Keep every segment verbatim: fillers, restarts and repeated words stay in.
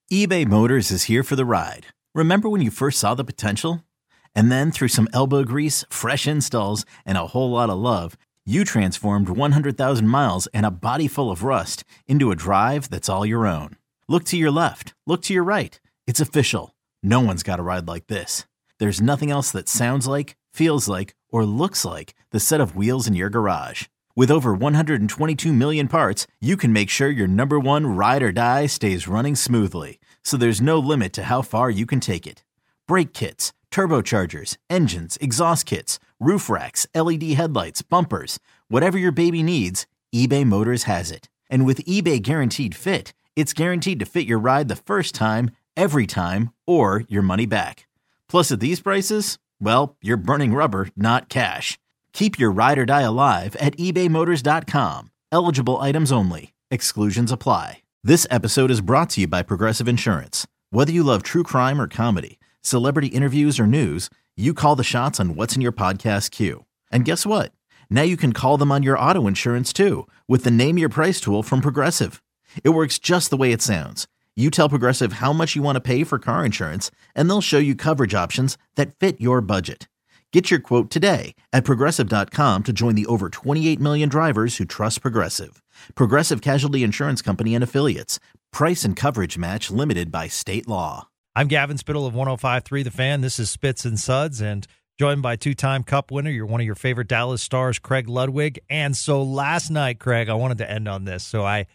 eBay Motors is here for the ride. Remember when you first saw the potential? And then through some elbow grease, fresh installs, and a whole lot of love, you transformed one hundred thousand miles and a body full of rust into a drive that's all your own. Look to your left. Look to your right. It's official. No one's got a ride like this. There's nothing else that sounds like, feels like, or looks like the set of wheels in your garage. With over one hundred twenty-two million parts, you can make sure your number one ride or die stays running smoothly. So there's no limit to how far you can take it. Brake kits, turbochargers, engines, exhaust kits, roof racks, L E D headlights, bumpers, whatever your baby needs, eBay Motors has it. And with eBay Guaranteed Fit, it's guaranteed to fit your ride the first time, every time, or your money back. Plus at these prices, well, you're burning rubber, not cash. Keep your ride or die alive at ebay motors dot com. Eligible items only. Exclusions apply. This episode is brought to you by Progressive Insurance. Whether you love true crime or comedy, celebrity interviews or news, you call the shots on what's in your podcast queue. And guess what? Now you can call them on your auto insurance too with the Name Your Price tool from Progressive. It works just the way it sounds. You tell Progressive how much you want to pay for car insurance, and they'll show you coverage options that fit your budget. Get your quote today at progressive dot com to join the over twenty-eight million drivers who trust Progressive. Progressive Casualty Insurance Company and Affiliates. Price and coverage match limited by state law. I'm Gavin Spittle of one oh five point three The Fan. This is Spits and Suds, and joined by two-time Cup winner, you're one of your favorite Dallas Stars, Craig Ludwig. And so last night, Craig, I wanted to end on this. So I,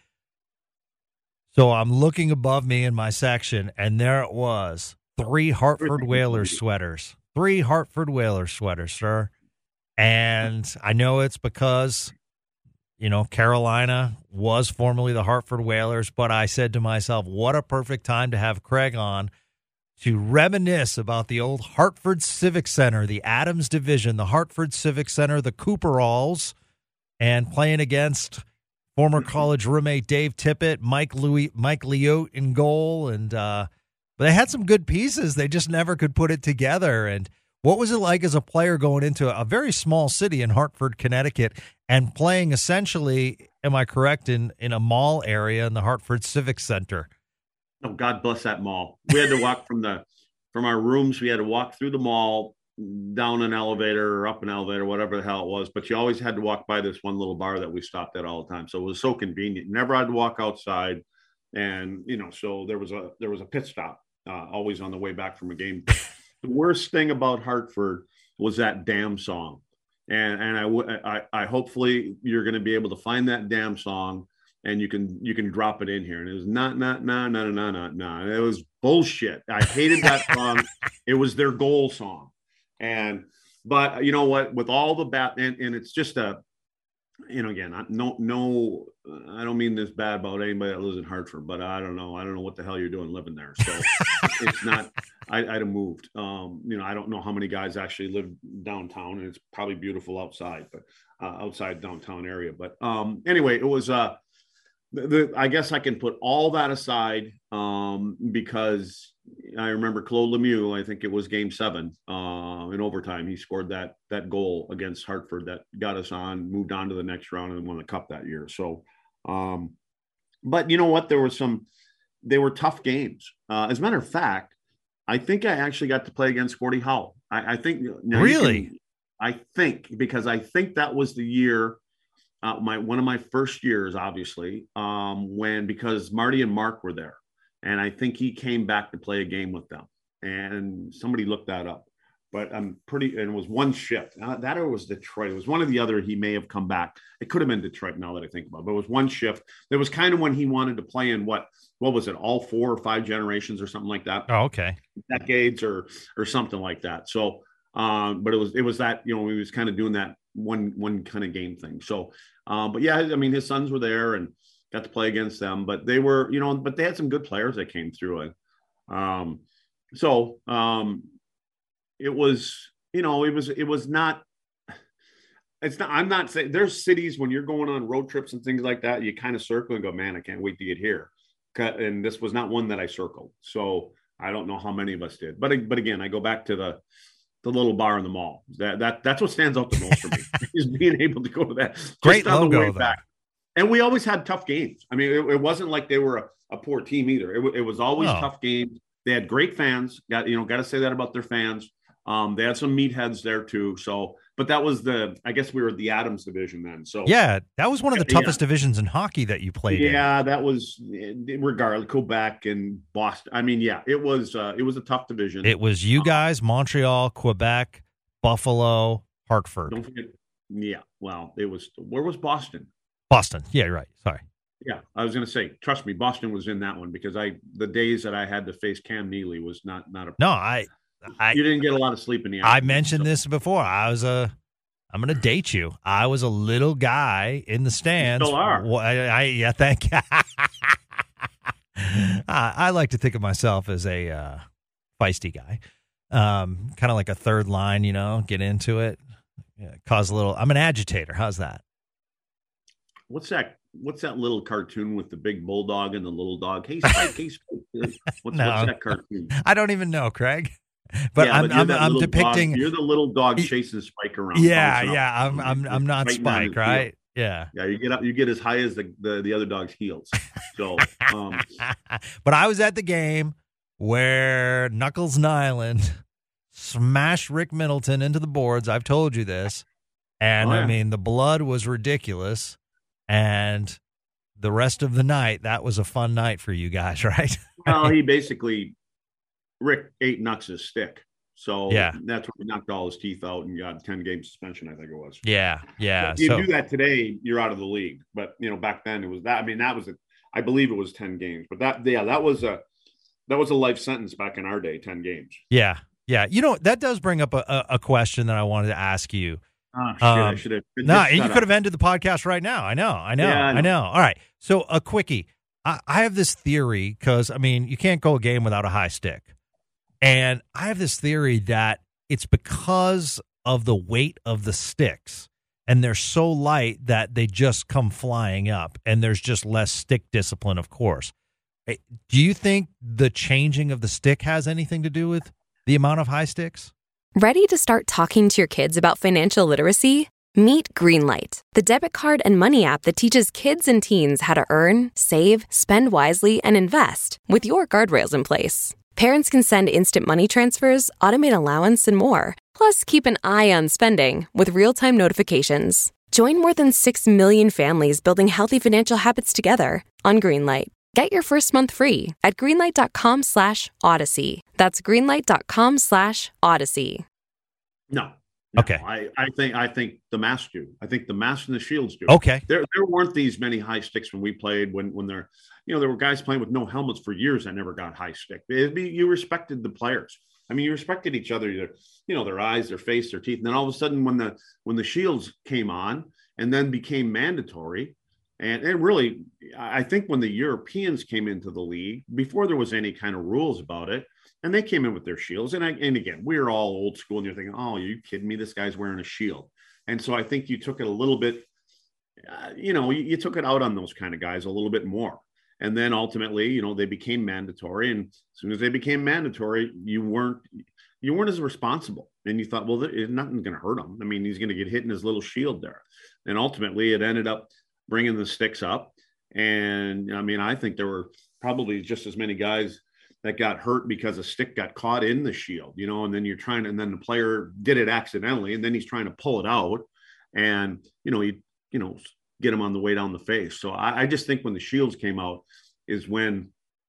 so I'm looking above me in my section, and there it was, three Hartford Whalers sweaters. Three Hartford Whalers sweaters, sir. And I know it's because, you know, Carolina was formerly the Hartford Whalers, but I said to myself, what a perfect time to have Craig on to reminisce about the old Hartford Civic Center, the Adams Division, the Hartford Civic Center, the Cooperalls, and playing against former college roommate Dave Tippett, Mike Louis, Mike Liotte in goal, and uh, but they had some good pieces. They just never could put it together. And what was it like as a player going into a very small city in Hartford, Connecticut, and playing essentially, am I correct, in, in a mall area in the Hartford Civic Center? Oh, God bless that mall. We had to walk from the from our rooms. We had to walk through the mall, down an elevator or up an elevator, whatever the hell it was. But you always had to walk by this one little bar that we stopped at all the time. So it was so convenient. Never had to walk outside. And, you know, so there was a there was a pit stop uh, always on the way back from a game. The worst thing about Hartford was that damn song. And and I, I, I hopefully you're going to be able to find that damn song and you can you can drop it in here. And it was not, not, not, not, not, not, not. It was bullshit. I hated that song. It was their goal song. And but you know what? With all the bat and, and it's just a, you know, again, I, no, no, I don't mean this bad about anybody that lives in Hartford, but I don't know. I don't know what the hell you're doing living there. So it's not, I, I'd have moved. Um, you know, I don't know how many guys actually live downtown, and it's probably beautiful outside, but uh, outside downtown area. But um, anyway, it was, uh, the, the, I guess I can put all that aside um, because I remember Claude Lemieux, I think it was game seven uh, in overtime. He scored that that goal against Hartford that got us on, moved on to the next round and won the cup that year. So, um, but you know what? There were some, they were tough games. Uh, as a matter of fact, I think I actually got to play against Gordie Howe. I, I think. Really? Can, I think, because I think that was the year, uh, my one of my first years, obviously, um, when, because Marty and Mark were there. And I think he came back to play a game with them. And somebody looked that up. But I'm pretty, and it was one shift. Uh, that or was Detroit. It was one of the other, he may have come back. It could have been Detroit now that I think about it. But it was one shift. There was kind of when he wanted to play in what, what was it, all four or five generations or something like that. Oh, okay. Decades or or something like that. So, um, but it was, it was that, you know, he was kind of doing that one, one kind of game thing. So, um, but yeah, I mean, his sons were there and got to play against them, but they were, you know, but they had some good players that came through it. Um, so um, it was, you know, it was, it was not, it's not, I'm not saying there's cities when you're going on road trips and things like that, you kind of circle and go, man, I can't wait to get here. And this was not one that I circled. So I don't know how many of us did, but, but again, I go back to the, the little bar in the mall. That, that, that's what stands out the most for me is being able to go to that. Great logo, though. Back. And we always had tough games. I mean, it, it wasn't like they were a, a poor team either. It, it was always Oh. tough games. They had great fans. Got you know, got to say that about their fans. Um, they had some meatheads there too. So, but that was the. I guess we were the Adams division then. So Yeah, that was one of the Yeah. toughest divisions in hockey that you played in. yeah, that was regardless. Quebec and Boston. I mean, yeah, it was. Uh, it was a tough division. It was you guys, Montreal, Quebec, Buffalo, Hartford, Don't forget. Yeah. Well, it was. Where was Boston? Boston. Yeah, you're right. Sorry. Yeah, I was going to say, trust me, Boston was in that one because I the days that I had to face Cam Neely was not not a. No, I, I, You didn't get a lot of sleep in the. I afternoon, mentioned so. this before. I was a, I'm going to date you. I was a little guy in the stands. still are. Well, I, I yeah, thank you. I, I like to think of myself as a uh, feisty guy, um, kind of like a third line. You know, get into it, yeah, cause a little. I'm an agitator. How's that? What's that? What's that little cartoon with the big bulldog and the little dog? Hey, Spike, hey, Spike. What's, No. what's that cartoon? I don't even know, Craig. But Yeah, I'm you're I'm, that I'm little depicting. Dog, you're the little dog chasing Spike around. Yeah, bouncing up. yeah. I'm I'm I'm not Right down his Spike, right? heel. Yeah. Yeah, you get up, you get as high as the the, the other dog's heels. So, um, But I was at the game where Knuckles Nyland smashed Rick Middleton into the boards. I've told you this. And Oh, I yeah. mean, the blood was ridiculous. And the rest of the night, that was a fun night for you guys, right? well, he basically Rick ate Nux's stick. So Yeah. that's when he knocked all his teeth out and got ten game suspension, I think it was. Yeah, yeah. If you So do that today, you're out of the league. But you know, back then it was that. I mean, that was a, I believe it was ten games. But that, yeah, that was a, that was a life sentence back in our day. Ten games. yeah, yeah. You know, that does bring up a, a, a question that I wanted to ask you. Oh, shit, Um, I should have. No, and you could have ended the podcast right now. I know, I know, Yeah, I I know. know. All right. So a quickie. I, I have this theory because, I mean, you can't go a game without a high stick. And I have this theory that it's because of the weight of the sticks and they're so light that they just come flying up and there's just less stick discipline, of course. Eh, Do you think the changing of the stick has anything to do with the amount of high sticks? Ready to start talking to your kids about financial literacy? Meet Greenlight, the debit card and money app that teaches kids and teens how to earn, save, spend wisely, and invest with your guardrails in place. Parents can send instant money transfers, automate allowance, and more. Plus, keep an eye on spending with real-time notifications. Join more than six million families building healthy financial habits together on Greenlight. Get your first month free at greenlight.com slash odyssey. That's greenlight.com slash odyssey. No. no. Okay. I, I think I think the Masks do. I think the Masks and the Shields do. Okay. There there weren't these many high sticks when we played. When when there, you know, there were guys playing with no helmets for years that never got high stick. It'd be, you respected the players. I mean, you respected each other. Their, you know, their eyes, their face, their teeth. And then all of a sudden, when the when the Shields came on and then became mandatory. And it really, I think when the Europeans came into the league, before there was any kind of rules about it, and they came in with their shields. And I, and again, we were all old school, and you're thinking, oh, are you kidding me? This guy's wearing a shield. And so I think you took it a little bit, uh, you know, you, you took it out on those kind of guys a little bit more. And then ultimately, you know, they became mandatory. And as soon as they became mandatory, you weren't, you weren't as responsible. And you thought, well, there, nothing's going to hurt him. I mean, he's going to get hit in his little shield there. And ultimately, it ended up bringing the sticks up. And I mean, I think there were probably just as many guys that got hurt because a stick got caught in the shield, you know, and then you're trying to, and then the player did it accidentally, and then he's trying to pull it out, and, you know, you, you know, get him on the way down the face. So I, I just think when the shields came out is when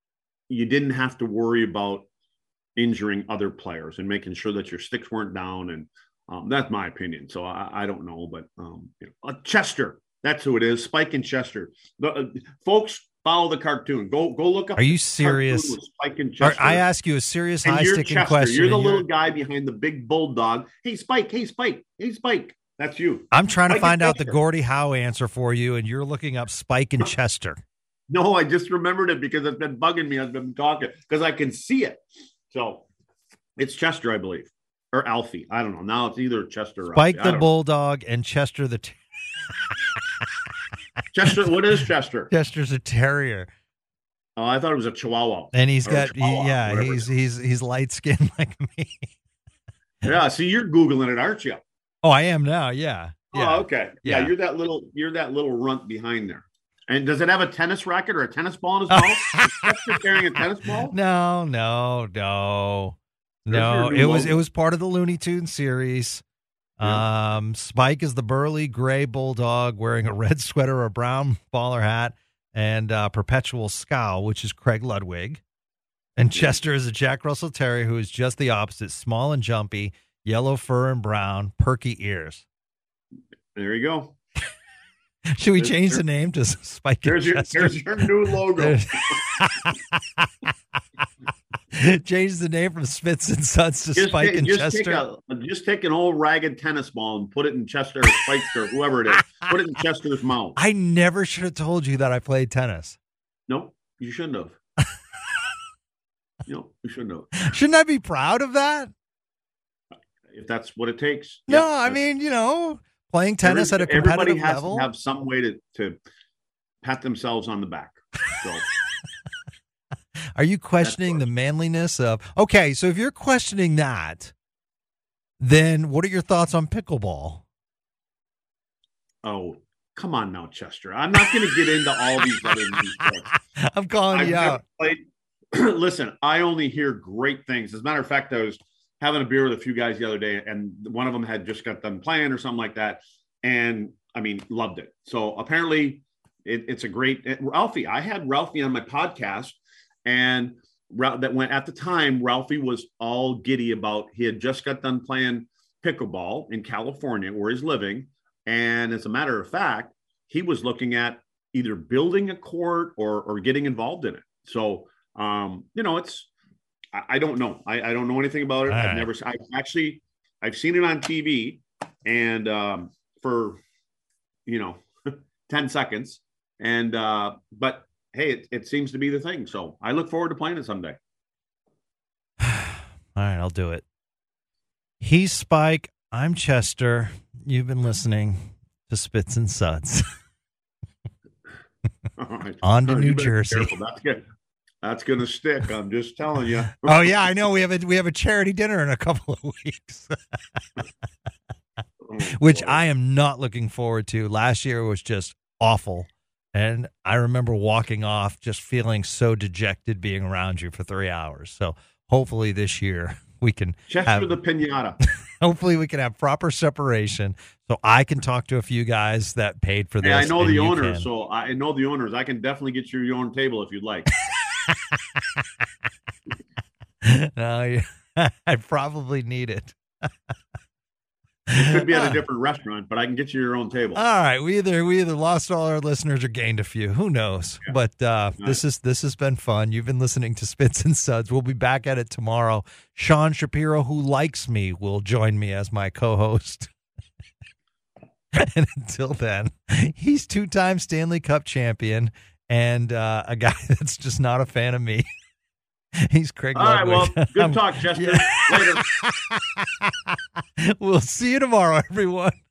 you didn't have to worry about injuring other players and making sure that your sticks weren't down. And um, that's my opinion. So I, I don't know, but um, you know, uh, Chester, that's who it is. Spike and Chester. The, uh, folks, follow the cartoon. Go go look up. Are you the serious? cartoon with Spike and Or Chester. I ask you a serious And high you're sticking Chester. question. You're the and little guy behind the big bulldog. Hey, Spike. Hey, Spike. Hey, Spike. That's you. I'm trying to Spike find and out the Chester. Gordie Howe answer for you, and you're looking up Spike and Chester. No, I just remembered it because it's been bugging me. I've been talking because I can see it. So it's Chester, I believe, or Alfie. I don't know. Now it's either Chester or Spike Alfie. I the don't know. bulldog and Chester the ter- Chester. What is Chester? Chester's a terrier, Oh, I thought it was a Chihuahua. and he's Or got he- Chihuahua, yeah whatever. he's he's he's light skinned like me. Yeah. See, you're googling it, aren't you? Oh, I am now. Yeah. Yeah. Oh, okay. Yeah. Yeah. You're that little. You're that little runt behind there. And does it have a tennis racket or a tennis ball in his mouth? Is Chester carrying a tennis ball? No, no, no, no. There's It was logo. it was part of the Looney Tunes series. Yeah. Um, Spike is the burly gray bulldog wearing a red sweater, a brown baller hat, and uh, perpetual scowl, which is Craig Ludwig. And Chester is a Jack Russell Terrier who is just the opposite, small and jumpy, yellow fur and brown, perky ears. There you go. Should we There's- change the there- name to Spike and There's your, Chester? there's your new logo. There's- Change the name from Spits and Suds to Just, Spike take, and just, Chester. take a, just take an old ragged tennis ball and put it in Chester or Spike's or whoever it is. Put it in Chester's mouth. I never should have told you that I played tennis. No, you shouldn't have. No, you shouldn't have. Shouldn't I be proud of that? If that's what it takes. No, yeah, I that's- mean, you know, playing tennis every- at a competitive everybody has level. to have some way to, to pat themselves on the back. So Are you questioning the manliness of? Okay, so if you're questioning that, then what are your thoughts on pickleball? oh, come on now, Chester. I'm not going to get into all these other new sports. I'm calling I've you never out. played. Listen, I only hear great things. As a matter of fact, I was having a beer with a few guys the other day, and one of them had just got done playing or something like that. And I mean, loved it. So apparently it, it's a great it, Ralphie. I had Ralphie on my podcast, and Ra- that went at the time, Ralphie was all giddy about, he had just got done playing pickleball in California where he's living. And as a matter of fact, he was looking at either building a court or, or getting involved in it. So, um, you know, it's, I, I don't know. I, I don't know anything about it. All I've right. never, I've actually, I've seen it on T V and, um, for, you know, ten seconds. And, uh, but hey, it, it seems to be the thing. So I look forward to playing it someday. All right, I'll do it. He's Spike. I'm Chester. You've been listening to Spits and Suds. All right. On to You New better be Jersey. careful. That's good. That's going to stick. I'm just telling you. Oh yeah, I know. We have a we have a charity dinner in a couple of weeks, Oh, which boy. I am not looking forward to. Last year was just awful, and I remember walking off just feeling so dejected being around you for three hours. So hopefully this year we can Chester have, the Pinata. hopefully we can have proper separation so I can talk to a few guys that paid for this. Hey, I know and the you owners, can. so I know the owners. I can definitely get you your own table if you'd like. No, you- I probably need it. It could be at a different restaurant, but I can get you your own table. All right, we either we either lost all our listeners or gained a few. Who knows? Yeah. But uh, Right. this is this has been fun. You've been listening to Spits and Suds. We'll be back at it tomorrow. Sean Shapiro, who likes me, will join me as my co-host. And until then, he's two-time Stanley Cup champion and uh, a guy that's just not a fan of me. He's Craig All right, well, Ludwig. good I'm- talk, Chester. Yeah. Later. We'll see you tomorrow, everyone.